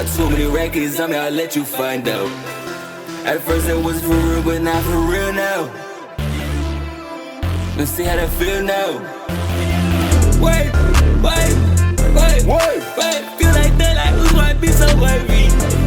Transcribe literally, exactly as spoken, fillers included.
too many records, I mean, I'll let you find out. At first it was for real, but not for real now. Let's see how that feel now. Wait, wait, wait, wait, wait. Feel like that, like who might be so heavy.